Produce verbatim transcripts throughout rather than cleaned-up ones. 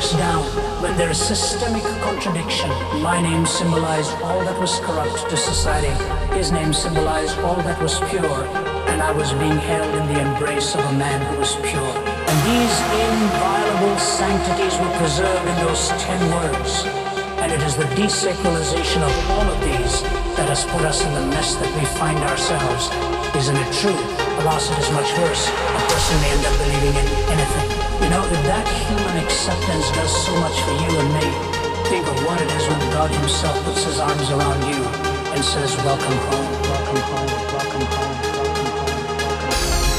breaks down, when there is systemic contradiction, my name symbolized all that was corrupt to society. His name symbolized all that was pure, and I was being held in the embrace of a man who was pure. And these inviolable sanctities were preserved in those ten words. And it is the desacralization of all of these that has put us in the mess that we find ourselves. Isn't it true? Alas, it is much worse. A person may end up believing in anything. You know, if that human acceptance does so much for you and me, think of what it is when God himself puts his arms around you and says, welcome home, welcome home, welcome home, welcome home, welcome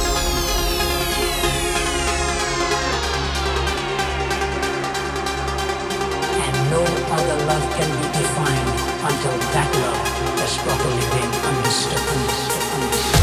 home. And no other love can be defined until that love has properly been understood, understood, understood.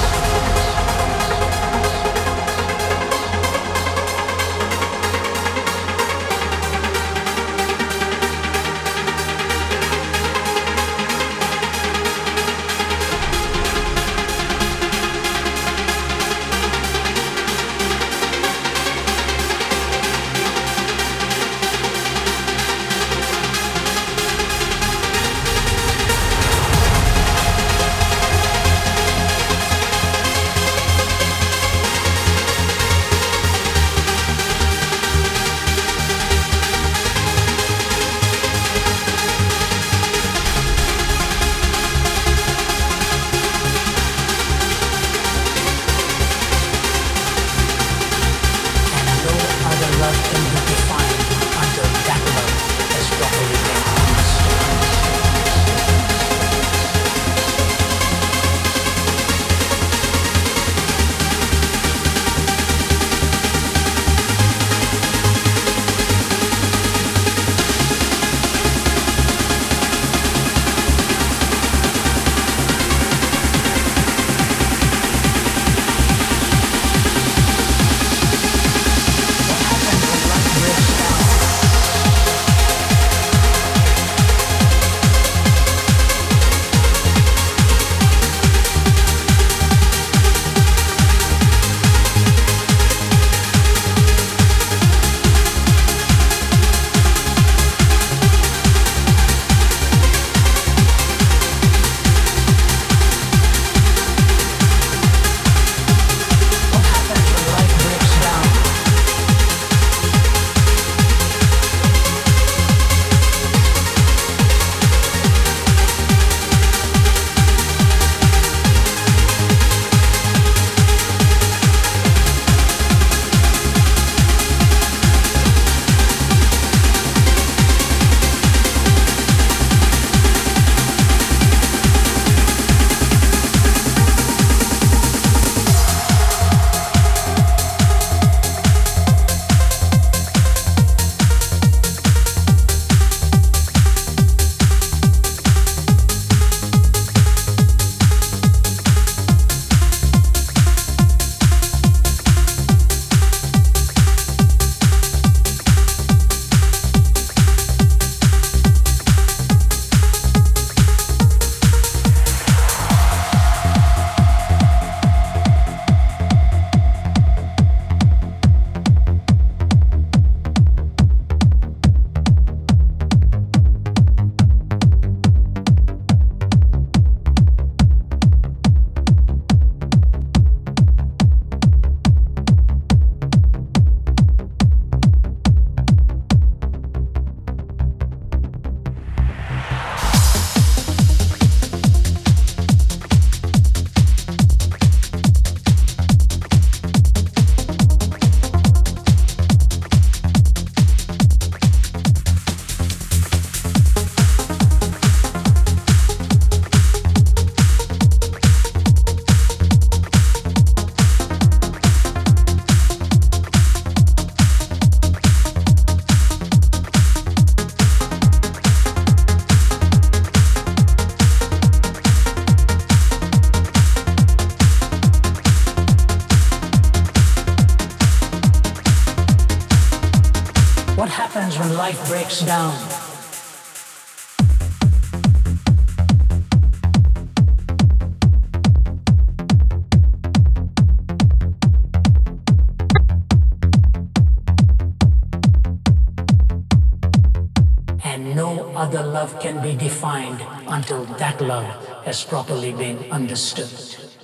When life breaks down, love can be defined until that love has properly been understood.